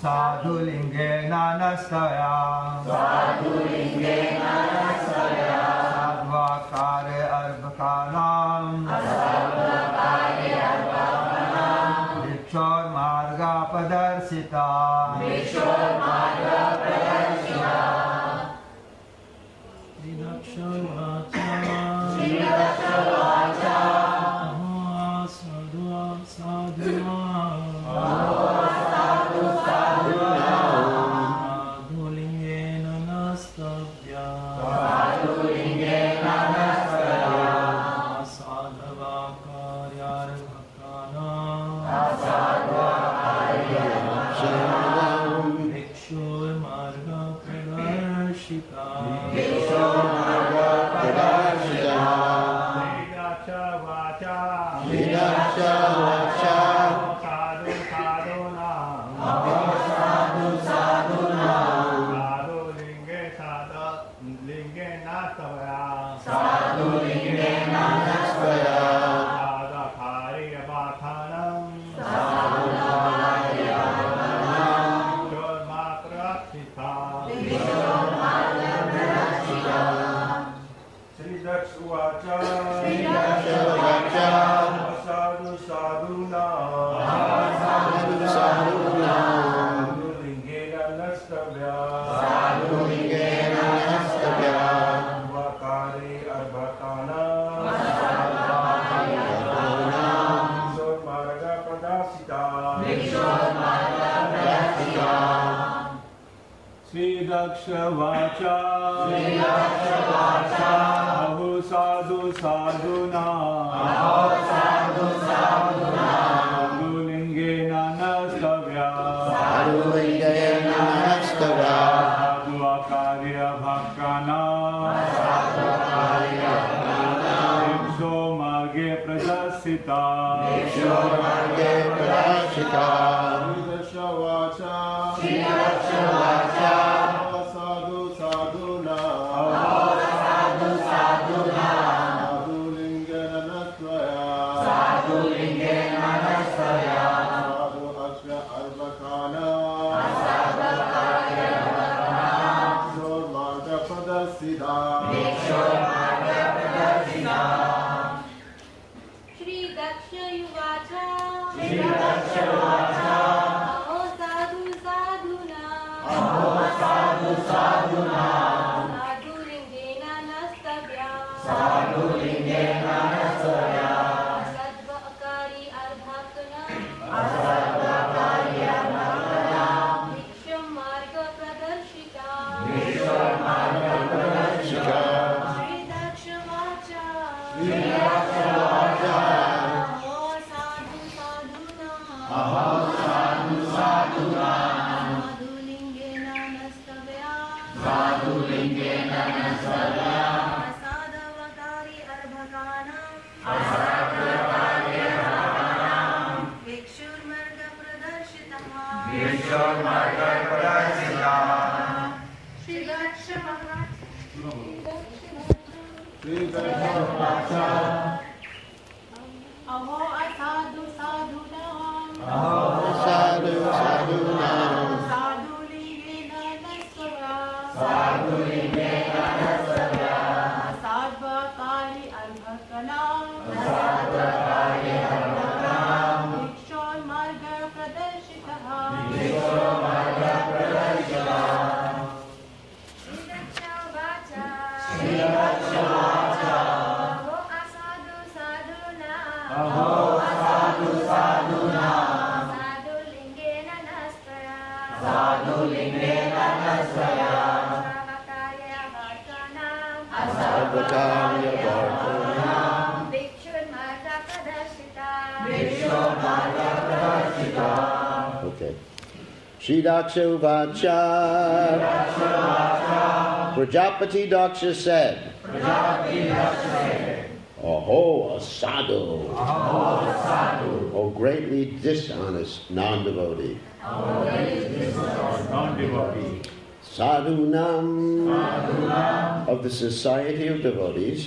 Sadhulingena nastaya Sadvakare arbhakanam Vikshor marga padarsita Vacha Aho sadhu sadhuna Sadhulingena nastavya Sadhuakarya bhakkana Viksho marge pradasita Okay. Shridaksha Uvacha. Prajapati Daksha said. Aho, a sadhu. O greatly dishonest non-devotee. Sadhunam of the society of devotees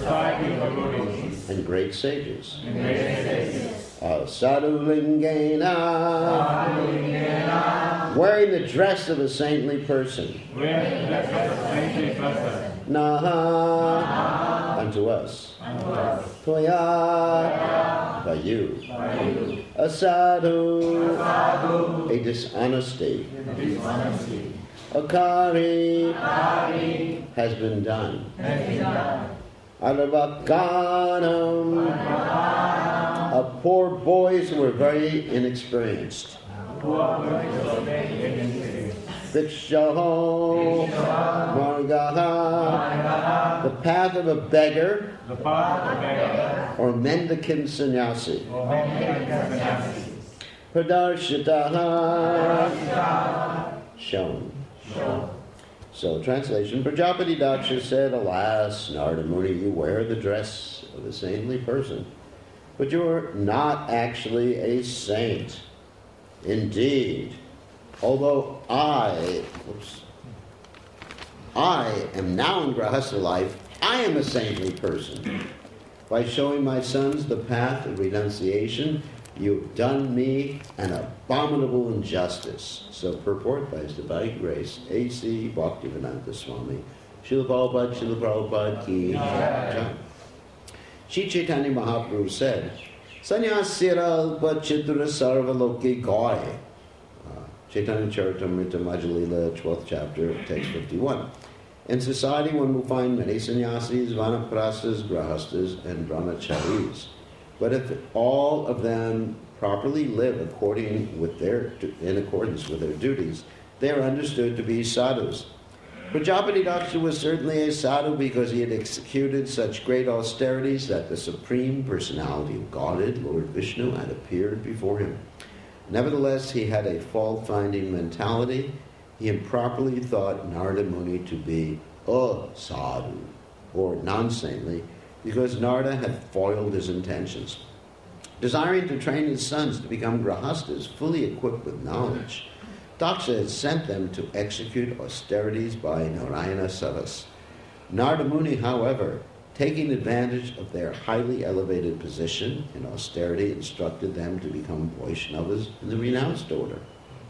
and great sages. Sadhulingena wearing the dress of a saintly person. wearing the dress of a saintly person. Naha, unto us. Toya, by you. A sadhu, a dishonesty. A kari, has been done. Arvakanam, of poor boys who were very inexperienced. Vikshaho, Margaha, the path of a beggar, or mendicant sannyasi. Pradarshitaha, shown. So, translation, Prajapati Daksha said, alas, Narada Muni, you wear the dress of a saintly person, but you're not actually a saint. Indeed, although I am now in Grahastha life, I am a saintly person. By showing my sons the path of renunciation, you've done me an abominable injustice. So purport by His Divine Grace, A.C. Bhaktivedanta Swami, Srila Prabhupada, Srila Prabhupada ki jai. Sri Chaitanya Mahaprabhu said, Sannyasira alpa chitura sarva loki gai. Chaitanya Charitamrita Majjhīla, 12th chapter, text 51. In society one will find many sannyasis, vanaprasthas, grahastas, and brahmacharis. But if all of them properly live in accordance with their duties, they are understood to be sadhus. Prajapati Daksha was certainly a sadhu because he had executed such great austerities that the Supreme Personality of Godhead, Lord Vishnu, had appeared before him. Nevertheless, he had a fault-finding mentality. He improperly thought Narada Muni to be a sadhu, or non-saintly, because Narada had foiled his intentions. Desiring to train his sons to become grahastas, fully equipped with knowledge, Daksha had sent them to execute austerities by Narayana Savas. Narada Muni, however, taking advantage of their highly elevated position in austerity, instructed them to become Vaishnavas in the renounced order.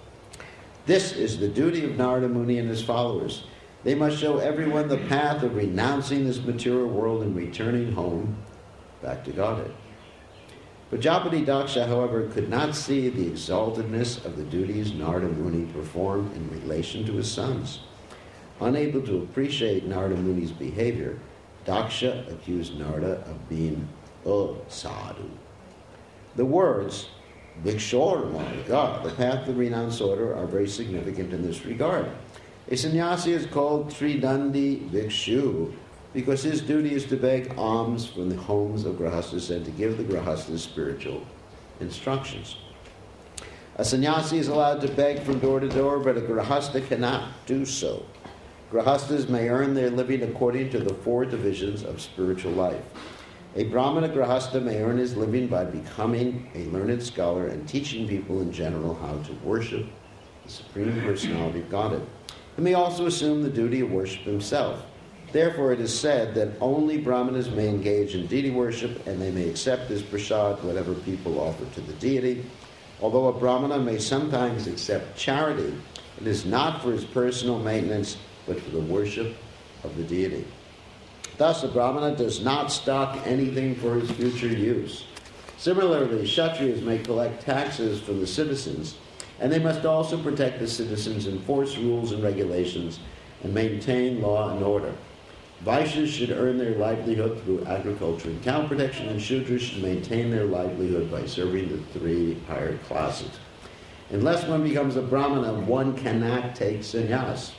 This is the duty of Narada Muni and his followers. They must show everyone the path of renouncing this material world and returning home back to Godhead. Prajapati Daksha, however, could not see the exaltedness of the duties Narada Muni performed in relation to his sons. Unable to appreciate Narada Muni's behavior, Daksha accused Narada of being a sadhu. The words, Vikshor Marga, the path of the renounced order, are very significant in this regard. A sannyasi is called Tridandi Vikshu because his duty is to beg alms from the homes of grahastas and to give the grahastas spiritual instructions. A sannyasi is allowed to beg from door to door, but a grahasta cannot do so. Grahastas may earn their living according to the 4 divisions of spiritual life. A Brahmana grahasta may earn his living by becoming a learned scholar and teaching people in general how to worship the Supreme Personality of Godhead. He may also assume the duty of worship himself. Therefore, it is said that only Brahmanas may engage in deity worship, and they may accept as prasad whatever people offer to the deity. Although a Brahmana may sometimes accept charity, it is not for his personal maintenance, but for the worship of the deity. Thus, a Brahmana does not stock anything for his future use. Similarly, Kshatriyas may collect taxes from the citizens, and they must also protect the citizens, enforce rules and regulations, and maintain law and order. Vaishyas should earn their livelihood through agriculture and cow protection, and Shudras should maintain their livelihood by serving the 3 higher classes. Unless one becomes a Brahmana, one cannot take sannyas.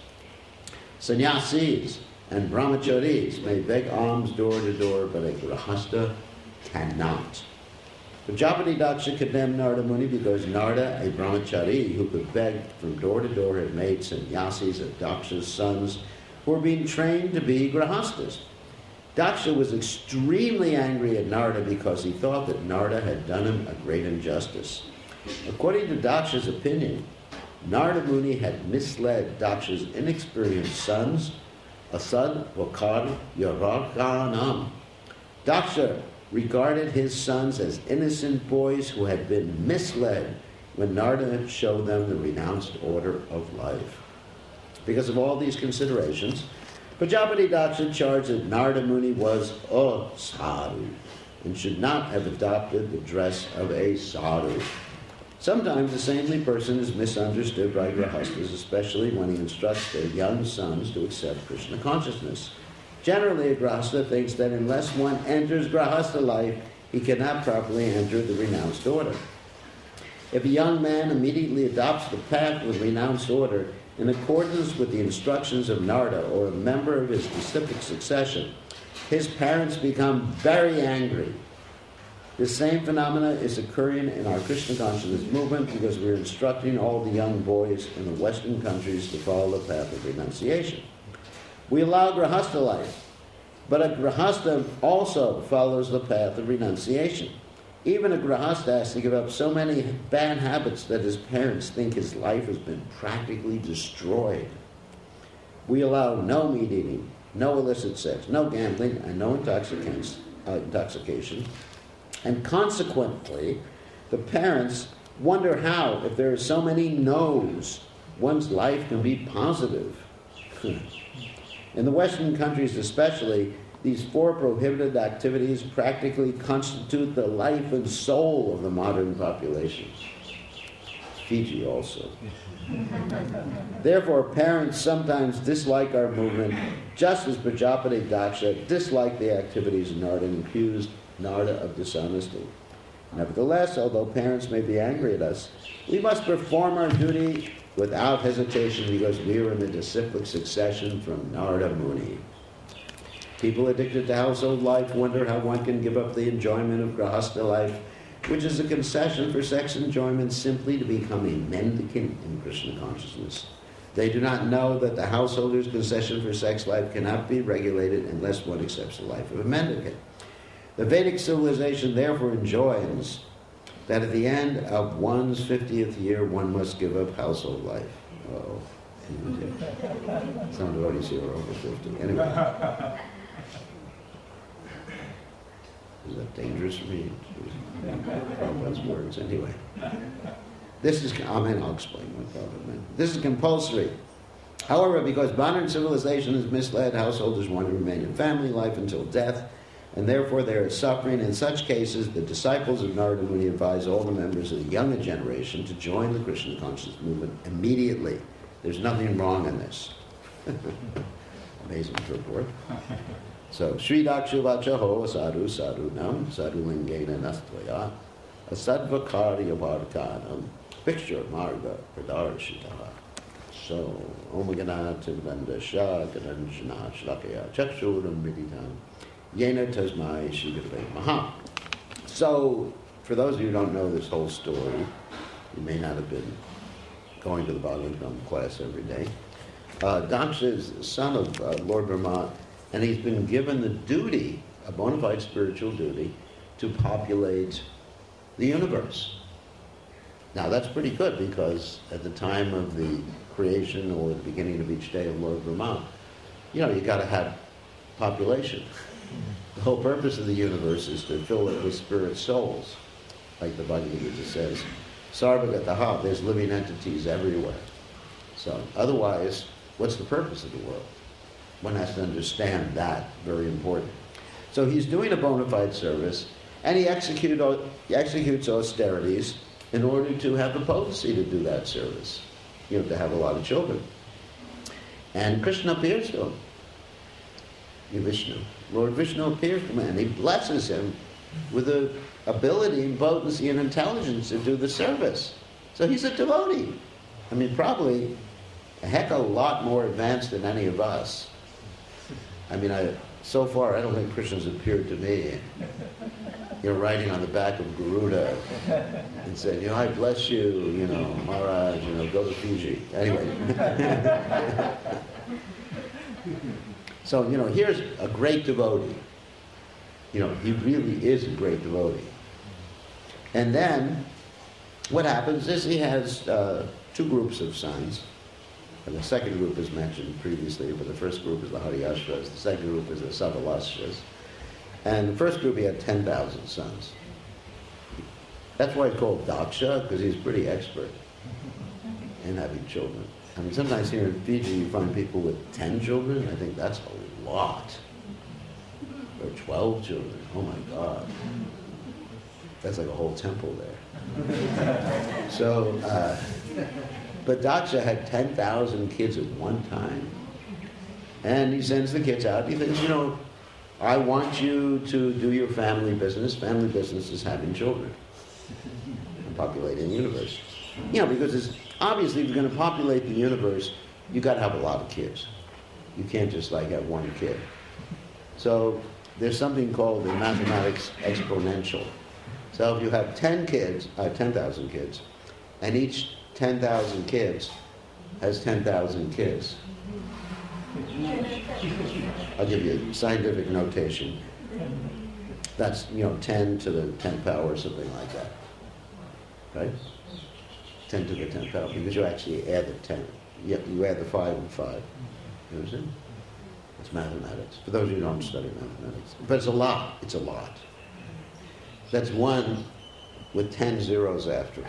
Sannyasis and brahmacharis may beg alms door to door, but a grahasta cannot. Prajapati Daksha condemned Narada Muni because Narada, a brahmachari who could beg from door to door, had made sannyasis of Daksha's sons who were being trained to be grahastas. Daksha was extremely angry at Narada because he thought that Narada had done him a great injustice. According to Daksha's opinion, Narada Muni had misled Daksha's inexperienced sons, Asad, Vakar, Yarakanam. Daksha regarded his sons as innocent boys who had been misled when Narada showed them the renounced order of life. Because of all these considerations, Prajapati Daksha charged that Narada Muni was a sadhu and should not have adopted the dress of a sadhu. Sometimes the saintly person is misunderstood by grahastas, especially when he instructs their young sons to accept Krishna consciousness. Generally, a grahasta thinks that unless one enters grahasta life, he cannot properly enter the renounced order. If a young man immediately adopts the path of the renounced order in accordance with the instructions of Narada or a member of his disciplic succession, his parents become very angry. The same phenomena is occurring in our Krishna consciousness movement because we're instructing all the young boys in the Western countries to follow the path of renunciation. We allow grahasta life, but a grahasta also follows the path of renunciation. Even a grahasta has to give up so many bad habits that his parents think his life has been practically destroyed. We allow no meat eating, no illicit sex, no gambling, and no intoxication. And consequently, the parents wonder how, if there are so many no's, one's life can be positive. In the Western countries especially, these four prohibited activities practically constitute the life and soul of the modern population. Fiji also. Therefore, parents sometimes dislike our movement, just as Prajapati Daksha disliked the activities Narada and accused Narada of dishonesty. Nevertheless, although parents may be angry at us, we must perform our duty without hesitation because we are in the disciplic succession from Narada Muni. People addicted to household life wonder how one can give up the enjoyment of grahasta life, which is a concession for sex enjoyment simply to become a mendicant in Krishna consciousness. They do not know that the householder's concession for sex life cannot be regulated unless one accepts the life of a mendicant. The Vedic civilization therefore enjoins that at the end of one's 50th year, one must give up household life. Uh-oh. Some devotees here are over 50. Anyway. Is that dangerous for me? Prabhupada's words. Anyway. This is, I'll explain what Prabhupada meant. This is compulsory. However, because modern civilization is misled, householders want to remain in family life until death, and therefore they are suffering. In such cases, the disciples of Narada Muni advise all the members of the younger generation to join the Krishna consciousness movement immediately. There's nothing wrong in this. Amazing purport. So, Sri Dakshuvachaho sadhu sadhunam sadhu lingena nastvaya asadvakarya varkanam picture marga pradarshitaha. So, omagana tivanda shah gananjana shlakaya chakshuram viditam yena tasmai shigurve maha. So, for those of you who don't know this whole story, you may not have been going to the Bhagavatam class every day. Daksha is the son of Lord Brahma, and he's been given the duty, a bona fide spiritual duty, to populate the universe. Now that's pretty good because at the time of the creation or the beginning of each day of Lord Brahma, you got to have population. The whole purpose of the universe is to fill it with spirit souls, like the Bhagavad Gita says. Sarvagataha, there's living entities everywhere. So otherwise, what's the purpose of the world? One has to understand that, very important. So he's doing a bona fide service, and he executes austerities in order to have the potency to do that service, to have a lot of children. And Krishna appears to him, Vishnu. Lord Vishnu appears to him, and he blesses him with the ability and potency and intelligence to do the service. So he's a devotee. Probably a heck of a lot more advanced than any of us. So far, I don't think Krishna's appeared to me, riding on the back of Garuda and saying, I bless you, Maharaj, go to Fiji. Anyway. So, here's a great devotee. He really is a great devotee. And then, what happens is he has two groups of sons. And the second group is mentioned previously, but the first group is the Haryashvas, the second group is the Savalashvas. And the first group, he had 10,000 sons. That's why it's called Daksha, because he's pretty expert in having children. I mean, sometimes here in Fiji you find people with 10 children. I think that's a lot. Or 12 children. Oh my God. That's like a whole temple there. So, but Daksha had 10,000 kids at one time. And he sends the kids out. He thinks, I want you to do your family business. Family business is having children and populating the universe. Because it's obviously if you're going to populate the universe, you've got to have a lot of kids. You can't just have one kid. So there's something called in mathematics exponential. So if you have 10,000 kids, and each 10,000 kids has 10,000 kids. I'll give you scientific notation. That's, 10 to the 10th power or something like that. Right? 10 to the 10th power, because you actually add the 10. You add the 5 and 5. You understand? It's mathematics. For those of you who don't study mathematics. But it's a lot. It's a lot. That's 1 with 10 zeros after.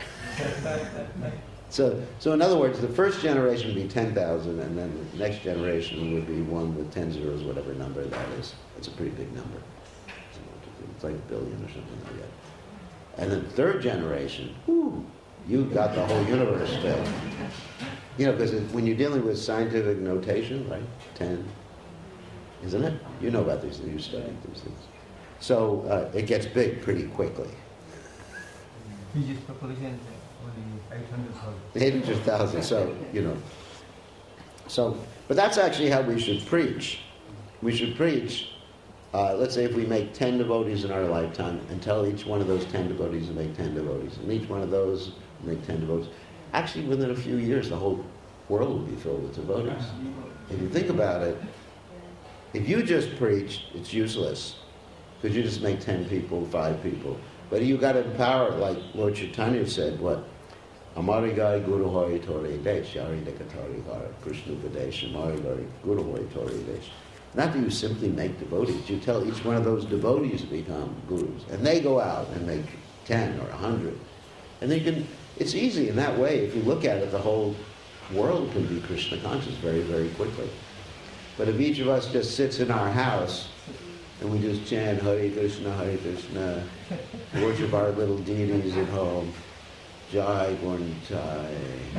So in other words, the first generation would be 10,000, and then the next generation would be 1 with 10 zeros, whatever number that is. It's a pretty big number. It's like a billion or something like that. And then third generation, you've got the whole universe filled. Because when you're dealing with scientific notation, right? 10, isn't it? You know about these things. You studied these things. So it gets big pretty quickly. Fiji's population only 800,000. 800,000. So, but that's actually how we should preach. We should preach. Let's say if we make 10 devotees in our lifetime, and tell each one of those 10 devotees to make 10 devotees, and each one of those make 10 devotees. Actually, within a few years, the whole world will be filled with devotees. If you think about it, if you just preach, it's useless. Because you just make 10 people, 5 people. But you got to empower, like Lord Chaitanya said, what? Amarigai Guru Hori Tori Desh, Yari Dekatari Har, Krishna Padesh, Amarigai Guru Hori Tori Desh. Not that you simply make devotees, you tell each one of those devotees to become gurus. And they go out and make 10 or 100. And it's easy in that way. If you look at it, the whole world can be Krishna conscious very, very quickly. But if each of us just sits in our house and we just chant Hare Krishna, worship our little deities at home, Jai Gornitai,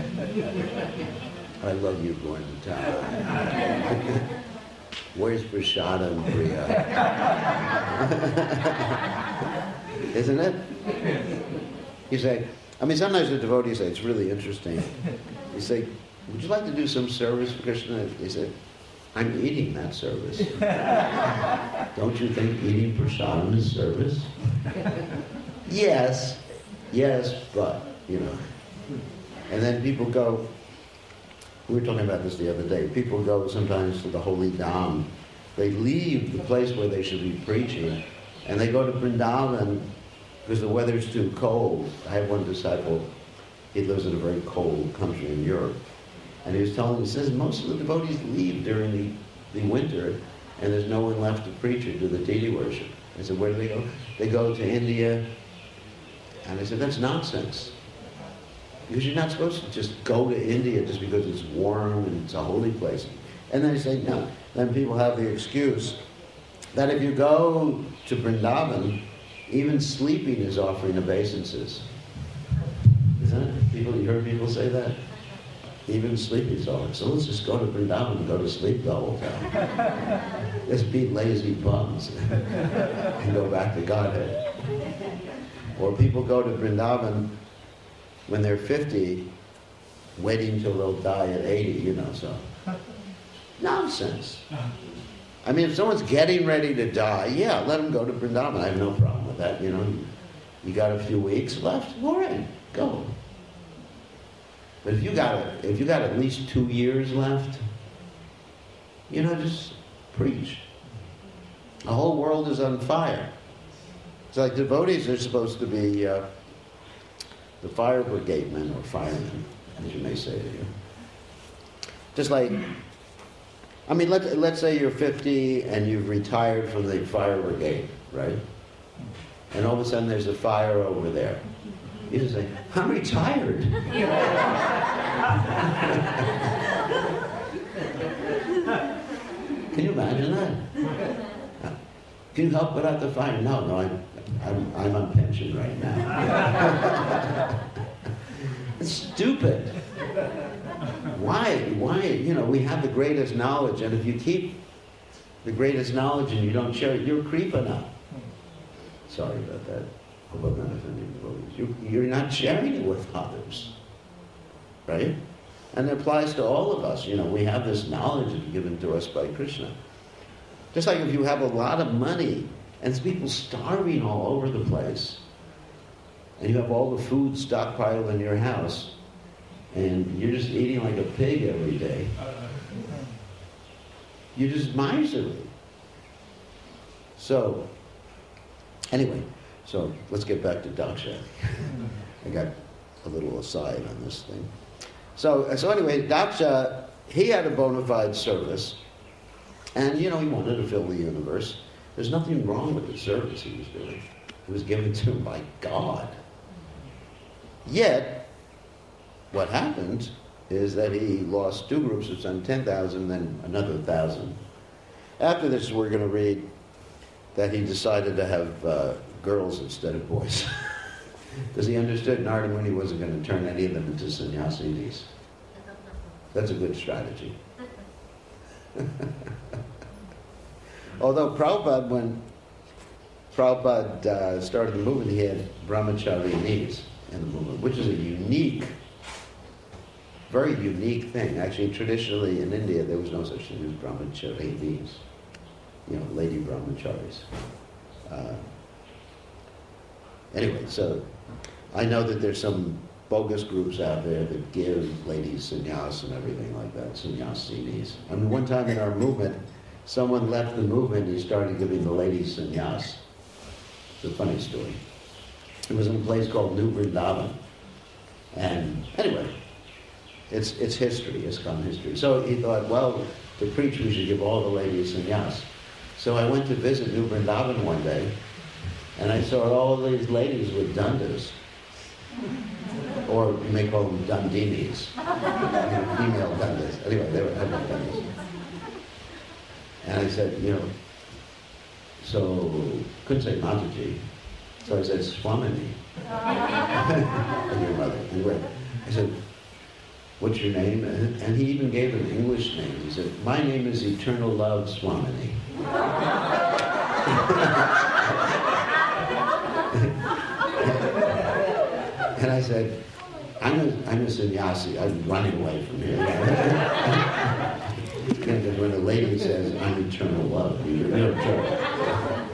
I love you Gornitai. Where's Prasadam Priya? Isn't it? You say, sometimes the devotees say, it's really interesting. You say, would you like to do some service for Krishna? They say, I'm eating that service. Don't you think eating prasadam is service? Yes, but, And then people go, we were talking about this the other day, people go sometimes to the holy Dham. They leave the place where they should be preaching, and they go to Vrindavan because the weather's too cold. I have one disciple, he lives in a very cold country in Europe. And he was telling me, he says, most of the devotees leave during the winter, and there's no one left to preach or do the deity worship. I said, where do they go? They go to India. And I said, that's nonsense. Because you're not supposed to just go to India just because it's warm and it's a holy place. And then I say, no. Then people have the excuse that if you go to Vrindavan, even sleeping is offering obeisances. Isn't it? You heard people say that? Even sleeping is offering. So let's just go to Vrindavan and go to sleep the whole time. Let's be lazy bums and go back to Godhead. Or people go to Vrindavan when they're 50, waiting till they'll die at 80, so. Nonsense. If someone's getting ready to die, let them go to Vrindavan. I have no problem with that, You got a few weeks left, all right, go. But if you got at least 2 years left, just preach. The whole world is on fire. It's like devotees are supposed to be the fire brigade men or firemen, as you may say to you. Just like, let's say you're 50 and you've retired from the fire brigade, right? And all of a sudden there's a fire over there. You just say, I'm retired. Can you imagine that? Can you help put out the fire? No, I'm on pension right now. It's stupid. Why? You know, we have the greatest knowledge, and if you keep the greatest knowledge and you don't share it, you're creeping up. Sorry about that. I hope I'm not offending devotees. You're not sharing it with others. Right? And it applies to all of us. You know, we have this knowledge given to us by Krishna. Just like if you have a lot of money and there's people starving all over the place, and you have all the food stockpiled in your house, and you're just eating like a pig every day, you're just miserly. So, anyway, so let's get back to Daksha. I got a little aside on this thing. So anyway, Daksha, he had a bona fide service, and you know, he wanted to fill the universe. There's nothing wrong with the service he was doing. It was given to him by God. Yet, what happened is that he lost two groups of some 10,000, then another 1,000. After this, we're going to read that he decided to have girls instead of boys. Because he understood Narada Muni wasn't going to turn any of them into sannyasis. That's a good strategy. Although Prabhupada, when Prabhupada started the movement, he had brahmacharinis in the movement, which is a unique, very unique thing. Actually, traditionally in India, there was no such thing as brahmacharinis. You know, lady brahmacharis. Anyway, so I know that there's some bogus groups out there that give ladies sannyas and everything like that, sannyasinis. I mean, one time in our movement, someone left the movement and he started giving the ladies sannyas. It's a funny story. It was in a place called New Vrindavan. And anyway, it's history, ISKCON history. So he thought, well, to preach we should give all the ladies sannyas. So I went to visit New Vrindavan one day, and I saw all these ladies with dandas, or you may call them dandinis, female dandas. Anyway, they were having dandas. And I said, you know, so, couldn't say Mataji, so I said, Swamini. And your mother. Anyway, I said, what's your name? And he even gave an English name. He said, my name is Eternal Love Swamini. And I said, I'm a sannyasi. I'm running away from here. Because when a lady says, I'm eternal love, you're in trouble.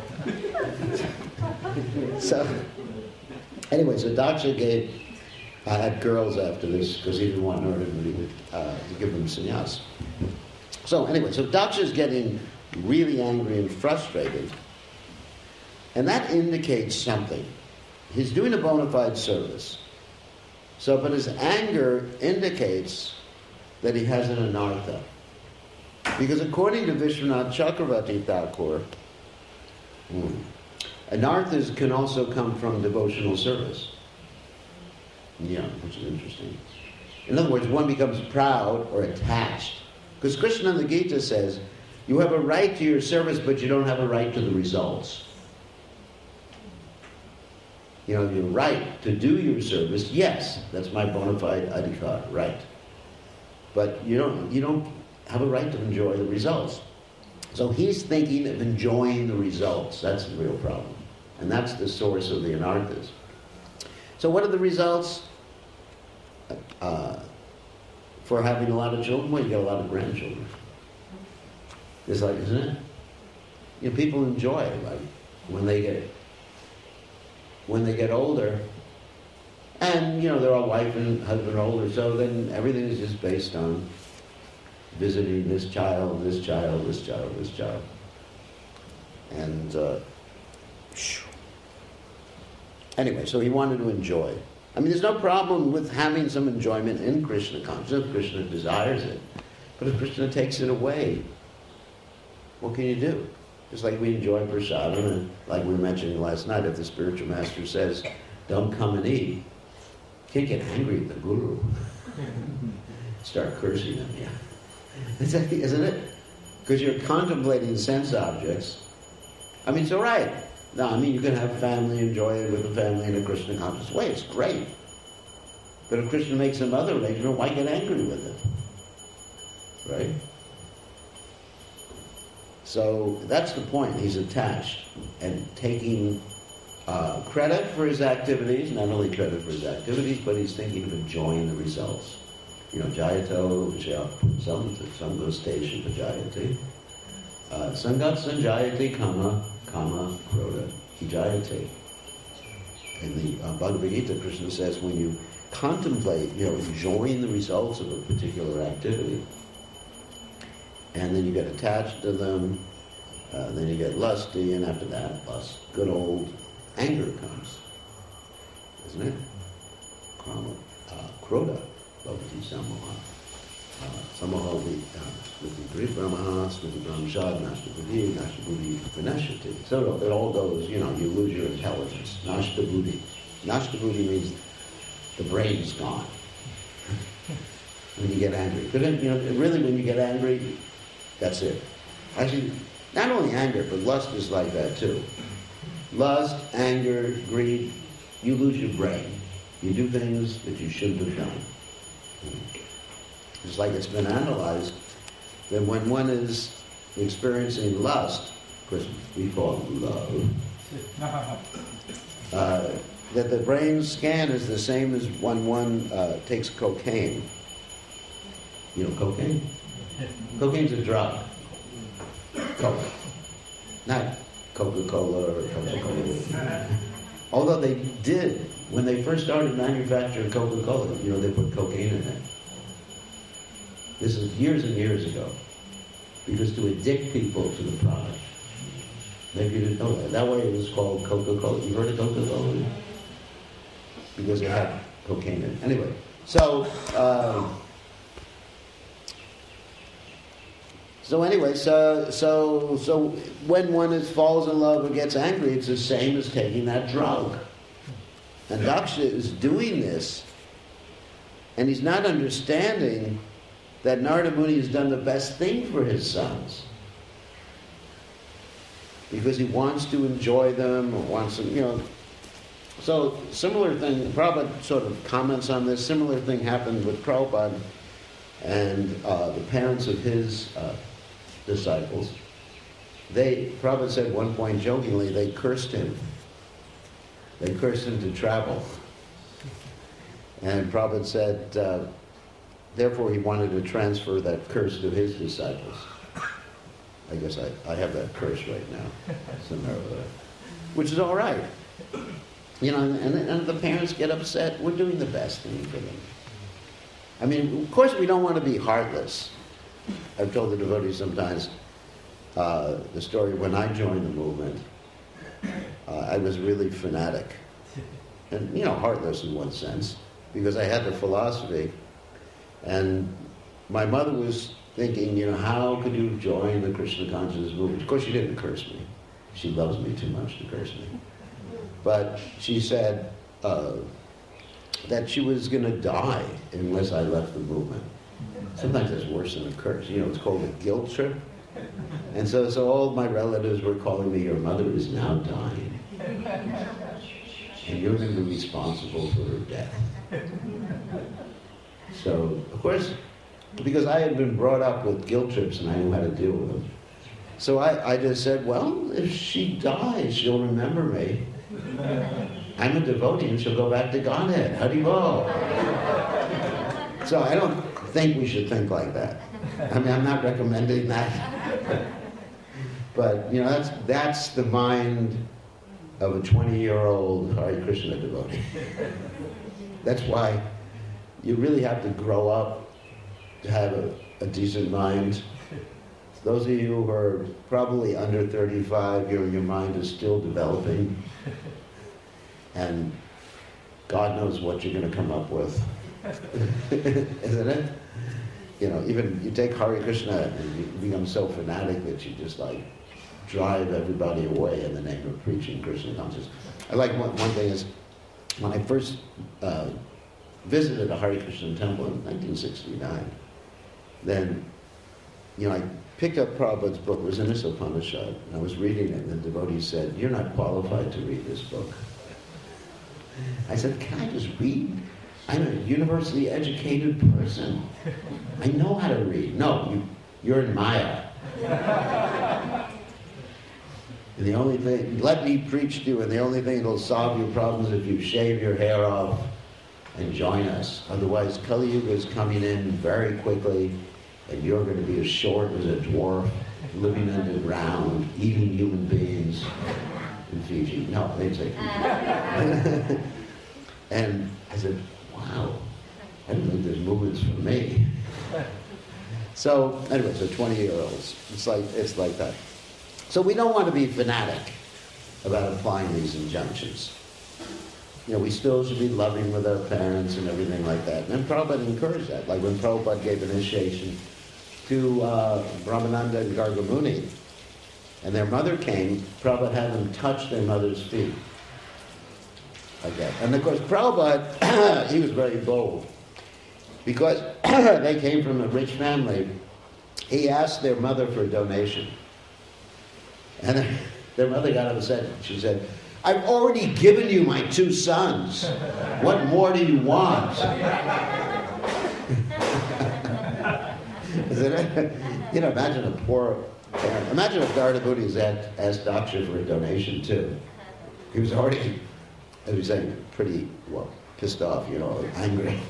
So, anyway, so Daksha had girls after this because he didn't want Narada Muni to give them sannyas. So anyway, so Daksha's getting really angry and frustrated. And that indicates something. He's doing a bona fide service. So, but his anger indicates that he has an anartha. Because according to Vishwanath Chakravarti Thakur, anarthas can also come from devotional service. Yeah, which is interesting. In other words, one becomes proud or attached. Because Krishna in the Gita says, you have a right to your service, but you don't have a right to the results. You know, your right to do your service, yes, that's my bona fide adhikar, right. But you don't have a right to enjoy the results. So he's thinking of enjoying the results. That's the real problem. And that's the source of the anarthas. So what are the results for having a lot of children? Well, you get a lot of grandchildren. It's like, isn't it? You know, people enjoy it, like when they get older, and you know they're all wife and husband older, so then everything is just based on visiting this child, this child, this child, this child, and anyway, so he wanted to enjoy. I mean, there's no problem with having some enjoyment in Krishna consciousness if Krishna desires it, but if Krishna takes it away, what can you do? Just like we enjoy prasadam, and like we were mentioning last night, if the spiritual master says, don't come and eat, Can't get angry at the guru. Start cursing them, yeah. Isn't it? Because you're contemplating sense objects. I mean, it's all right. No, I mean, you can have family, enjoy it with the family in a Krishna conscious way. It's great. But if Krishna makes some other arrangement, why get angry with it? Right? So that's the point. He's attached and taking credit for his activities, not only credit for his activities, but he's thinking of enjoying the results. You know, Jayato, Sangha Station Vijayati. Sangat Sanjayati Kama Krodha Vijayati. In the Bhagavad Gita, Krishna says when you contemplate, enjoying the results of a particular activity, and then you get attached to them, then you get lusty, and after that, good old anger comes. Isn't it? Krodha. Bhavati Samaha. Samaha Smriti Brahma, Smriti Brahmashad, Nashtabuddhi, Nashtabuddhi Vinashati. So it all goes, you lose your intelligence. Nashtabuddhi. Nashtabuddhi means the brain's gone. When you get angry. But really when you get angry, that's it. Actually, not only anger, but lust is like that too. Lust, anger, greed, you lose your brain. You do things that you shouldn't have done. It's like it's been analyzed that when one is experiencing lust, of course we call it love, that the brain scan is the same as when one takes cocaine. You know cocaine? Cocaine's a drug. Coke. Not Coca-Cola or Coca-Cola. Although they did, when they first started manufacturing Coca-Cola, they put cocaine in it. This is years and years ago. Because to addict people to the product. Maybe you didn't know that. That way it was called Coca-Cola. You heard of Coca-Cola? Because it had cocaine in it. Anyway, so when one falls in love or gets angry, it's the same as taking that drug. And Daksha is doing this, and he's not understanding that Narada Muni has done the best thing for his sons. Because he wants to enjoy them, or wants them, So, similar thing, Prabhupada sort of comments on this, similar thing happened with Prabhupada and the parents of his disciples. Prabhupada said at one point jokingly, they cursed him. They cursed him to travel. And Prabhupada said, therefore he wanted to transfer that curse to his disciples. I guess I have that curse right now, which is all right. And the parents get upset. We're doing the best thing for them. I mean, of course we don't want to be heartless. I've told the devotees sometimes the story when I joined the movement. I was really fanatic. And, heartless in one sense, because I had the philosophy. And my mother was thinking, how could you join the Krishna consciousness movement? Of course, she didn't curse me. She loves me too much to curse me. But she said that she was going to die unless I left the movement. Sometimes it's worse than a curse. It's called a guilt trip. And so all my relatives were calling me, your mother is now dying. And you're going to be responsible for her death. So, of course, because I had been brought up with guilt trips and I knew how to deal with them. So I just said, well, if she dies, she'll remember me. I'm a devotee and she'll go back to Godhead. Haribol. So I don't think we should think like that. I mean, I'm not recommending that. But, that's the mind of a 20-year-old Hare Krishna devotee. That's why you really have to grow up to have a decent mind. Those of you who are probably under 35, your mind is still developing. And God knows what you're going to come up with. Isn't it? Even you take Hare Krishna and you become so fanatic that you just drive everybody away in the name of preaching Krishna consciousness. I like one thing is, when I first visited a Hare Krishna temple in 1969, then, I picked up Prabhupada's book. It was in this Upanishad, and I was reading it, and the devotee said, "You're not qualified to read this book." I said, "Can I just read? I'm a university educated person. I know how to read." "No, you're in Maya. And the only thing, let me preach to you, and the only thing that'll solve your problems is if you shave your hair off and join us. Otherwise, Kali Yuga is coming in very quickly, and you're going to be as short as a dwarf, living underground, eating human beings in Fiji." No, they'd say Fiji. And I said, "Wow, I don't think there's movements for me." So, anyway, so 20-year-olds, it's like that. So we don't want to be fanatic about applying these injunctions. We still should be loving with our parents and everything like that. And Prabhupada encouraged that. Like when Prabhupada gave initiation to Brahmananda and Gargamuni, and their mother came, Prabhupada had them touch their mother's feet. Like that. And of course, Prabhupada, he was very bold. Because they came from a rich family, he asked their mother for a donation. And their mother got upset. She said, "I've already given you my 2 sons. What more do you want?" Imagine a poor parent. Imagine if Narada Muni asked Daksha for a donation too. He was already, as we say, pretty, pissed off, angry.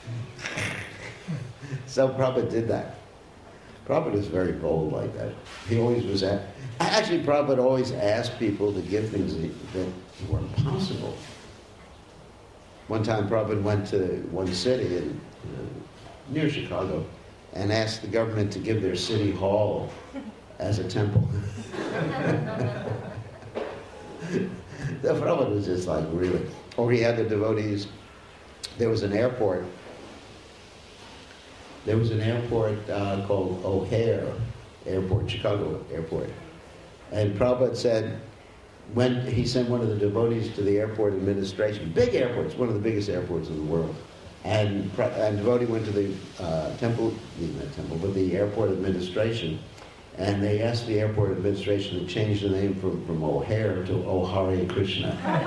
So Prabhupada did that. Prabhupada is very bold like that. He always was actually, Prabhupada always asked people to give things that were impossible. One time Prabhupada went to one city near Chicago and asked the government to give their city hall as a temple. The Prabhupada was just like, really. Or he had the devotees. There was an airport. There was an airport called O'Hare Airport, Chicago Airport. And Prabhupada said, when he sent one of the devotees to the airport administration, big airport, it's one of the biggest airports in the world. And devotee went to the the airport administration, and they asked the airport administration to change the name from O'Hare to O Hare Krishna.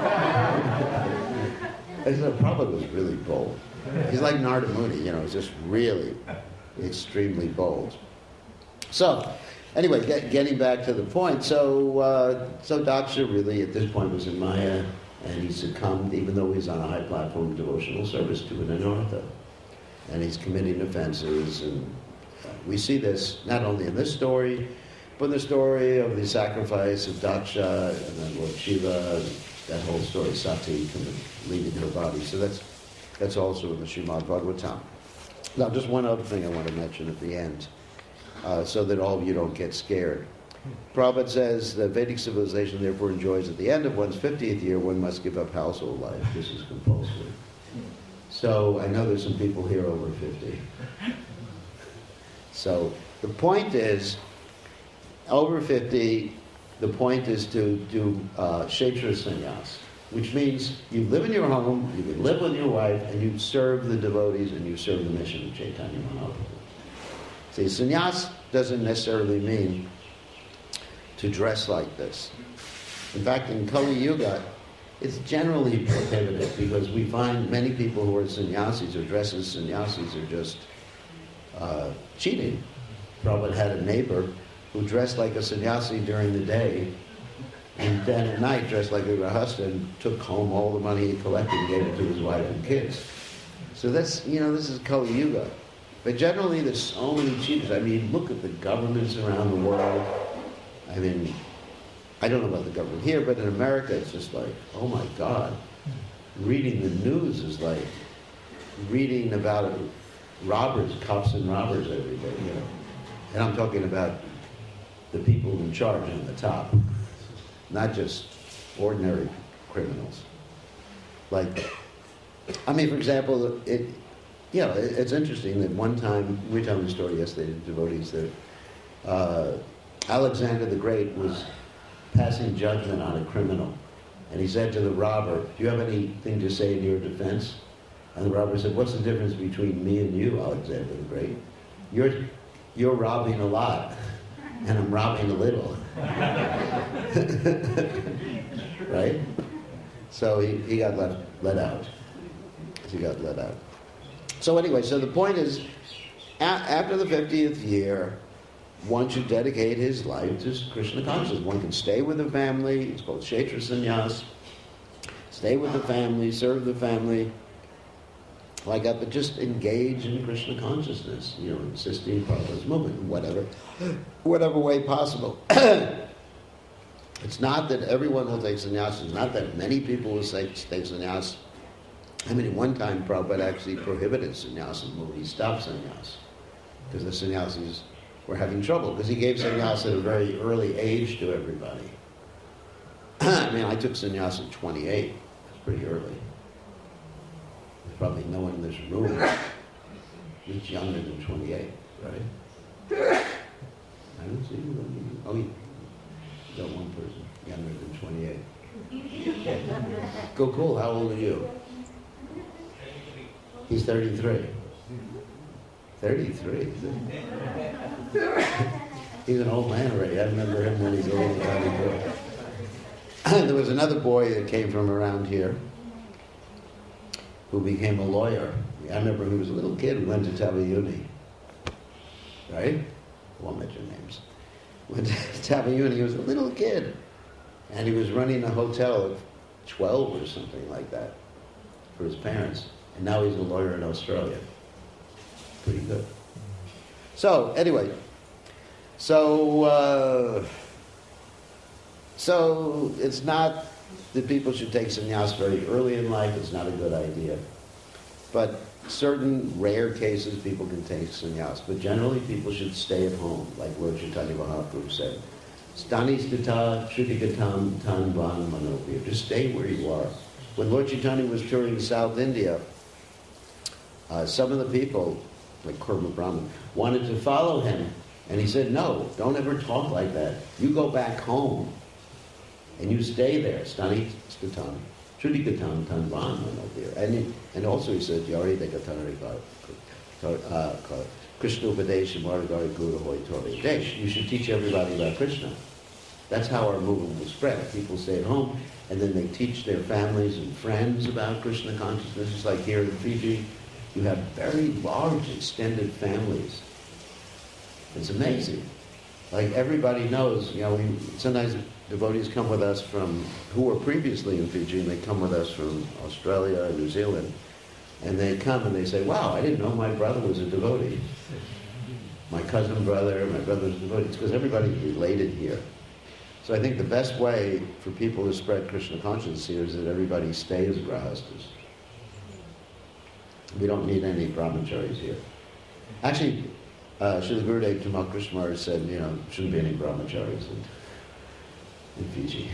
I said, Prabhupada was really bold. He's like Narada Muni, he's just really extremely bold. So, anyway, getting back to the point, so Daksha really at this point was in Maya, and he succumbed, even though he's on a high platform of devotional service, to an anartha. And he's committing offenses, and we see this not only in this story, but in the story of the sacrifice of Daksha, and then Lord Shiva, that whole story, Sati leaving her body. So that's also in the Srimad Bhagavatam. Now, just one other thing I want to mention at the end, so that all of you don't get scared. Prabhupada says that Vedic civilization therefore enjoys at the end of one's 50th year, one must give up household life. This is compulsory. So I know there's some people here over 50. So the point is, over 50, the point is to do Kshetra Sannyas, which means you live in your home, you can live with your wife, and you serve the devotees and you serve the mission of Chaitanya Mahaprabhu. See, sannyas doesn't necessarily mean to dress like this. In fact, in Kali Yuga, it's generally prohibited because we find many people who are sannyasis or dress as sannyasis are just cheating. Prabhupada had a neighbor who dressed like a sannyasi during the day and then at night dressed like a grahasta and took home all the money he collected and gave it to his wife and kids. So that's, this is Kali Yuga. But generally there's so many cheaters. I mean, look at the governments around the world. I mean, I don't know about the government here, but in America it's just like, oh my God. Reading the news is like reading about robbers, cops and robbers every day, And I'm talking about the people in charge on the top, not just ordinary criminals. Like, I mean, for example, it's interesting that one time, we were telling the story yesterday to devotees that Alexander the Great was passing judgment on a criminal. And he said to the robber, do you have anything to say in your defense? And the robber said, what's the difference between me and you, Alexander the Great? You're robbing a lot, and I'm robbing a little. Right? So he got let out. He got let out. So anyway, so the point is, after the 50th year, one should dedicate his life to Krishna consciousness. One can stay with the family, it's called Kshetra Sannyas, stay with the family, serve the family, like that, but just engage in Krishna consciousness, insisting Prabhupada's movement, whatever way possible. It's not that everyone will take sannyas, it's not that many people will take sannyas. I mean, at one time, Prabhupada actually prohibited sannyas and moved. He stopped sannyas because the sannyasis were having trouble, because he gave sannyas at a very early age to everybody. I mean, I took sannyas at 28. It was pretty early. There's probably no one in this room who's younger than 28, right? I don't see you. Oh, you got one person younger than 28. Gokul, how old are you? He's 33. 33? He's an old man already. I remember him when he was a little tiny boy. There was another boy that came from around here who became a lawyer. I remember he was a little kid who went to Tabayuni. Right? I won't mention names. Went to Tabayuni. He was a little kid. And he was running a hotel at 12 or something like that for his parents. And now he's a lawyer in Australia. Pretty good. So, anyway. So it's not that people should take sannyas very early in life. It's not a good idea. But certain rare cases, people can take sannyas. But generally, people should stay at home, like Lord Chaitanya Mahaprabhu said. Stani stita shrutikatam tan van manopir. Just stay where you are. When Lord Chaitanya was touring South India, some of the people, like Kurma Brahman, wanted to follow him. And he said, no, don't ever talk like that. You go back home and you stay there. Stani stita shrutikatam tan van manopir. And also he said, Yari de Katanari Krishna Upadesha Margari Guru Hoi Tori Desh. You should teach everybody about Krishna. That's how our movement will spread. People stay at home, and then they teach their families and friends about Krishna consciousness. It's like here in Fiji, you have very large, extended families. It's amazing. Like everybody knows, sometimes devotees come with us who were previously in Fiji, and they come with us from Australia and New Zealand. And they come and they say, wow, I didn't know my brother was a devotee. My cousin brother, my brother's a devotee. It's because everybody's related here. So I think the best way for people to spread Krishna consciousness here is that everybody stays grahastas. We don't need any brahmacharis here. Actually, Srila Gurudev Tamal Krishna Maharaj said, shouldn't be any brahmacharis in Fiji.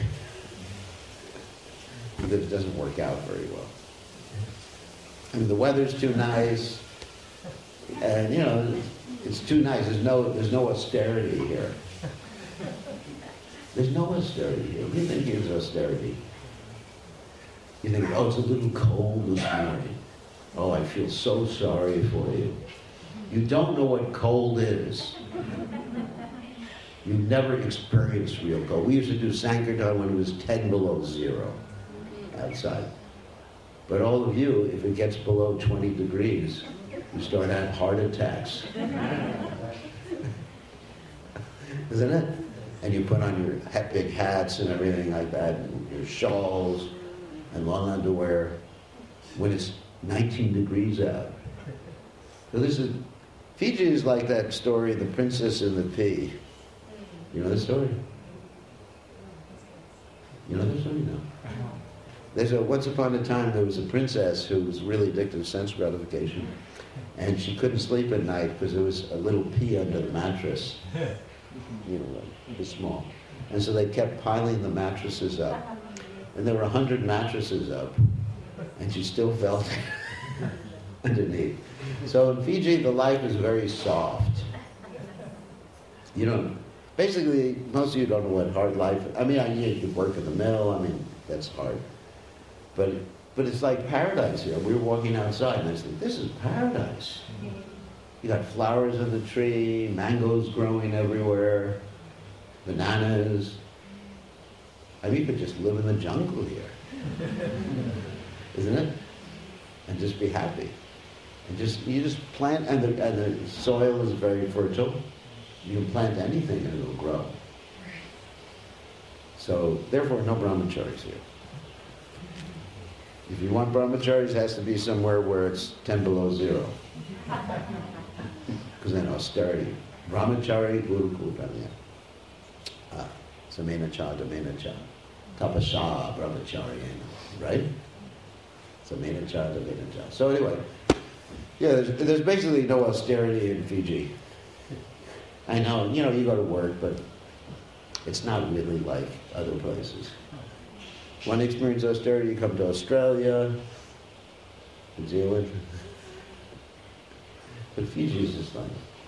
Because it doesn't work out very well. I mean, the weather's too nice, and it's too nice. There's no austerity here. There's no austerity here. What do you think is austerity? You think, oh, it's a little cold this morning. Oh, I feel so sorry for you. You don't know what cold is. You've never experienced real cold. We used to do Sankirtan when it was 10 below zero outside. But all of you, if it gets below 20 degrees, you start having heart attacks. Isn't it? And you put on your big hats and everything like that, and your shawls and long underwear when it's 19 degrees out. So Fiji is like that story, The Princess and the Pea. You know the story? You know the story? No. Once upon a time, there was a princess who was really addicted to sense gratification, and she couldn't sleep at night because there was a little pea under the mattress, this small. And so they kept piling the mattresses up, and there were 100 mattresses up, and she still felt underneath. So in Fiji, the life is very soft. Basically, most of you don't know what hard life. I mean, you could work in the mill. I mean, that's hard. But But it's like paradise here. We were walking outside and I said, this is paradise. You got flowers on the tree, mangoes growing everywhere, bananas. I mean, you could just live in the jungle here. Isn't it? And just be happy. And you just plant, and the soil is very fertile. You can plant anything and it'll grow. So, therefore, no brahmacharis here. If you want brahmacharis, it has to be somewhere where it's 10 below zero. Because then austerity. Brahmachari, gurukul, brahmya. Samena cha, damena cha. Tapasya, brahmachari, right? Samena cha, damena cha. So anyway, yeah, there's basically no austerity in Fiji. I know, you go to work, but it's not really like other places. Want to experience austerity, you come to Australia, New Zealand. But Fiji is just like...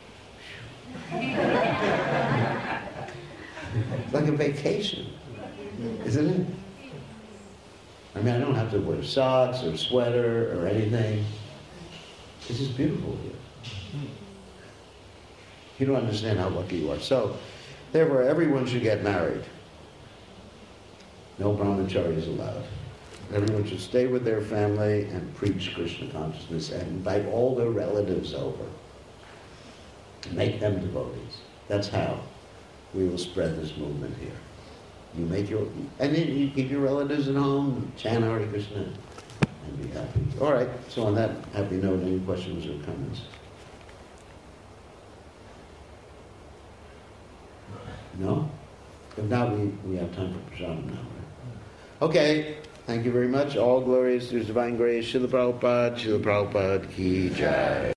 it's like a vacation, isn't it? I mean, I don't have to wear socks or sweater or anything. It's just beautiful here. You don't understand how lucky you are. So, therefore, everyone should get married. No brahmacharis allowed. Everyone should stay with their family and preach Krishna consciousness and invite all their relatives over. Make them devotees. That's how we will spread this movement here. You make and then you keep your relatives at home, chant Hare Krishna, and be happy. All right, so on that happy note, any questions or comments? No? If not, we have time for prasadam now, right? Okay, thank you very much. All glories to His Divine Grace. Srila Prabhupada ki jai.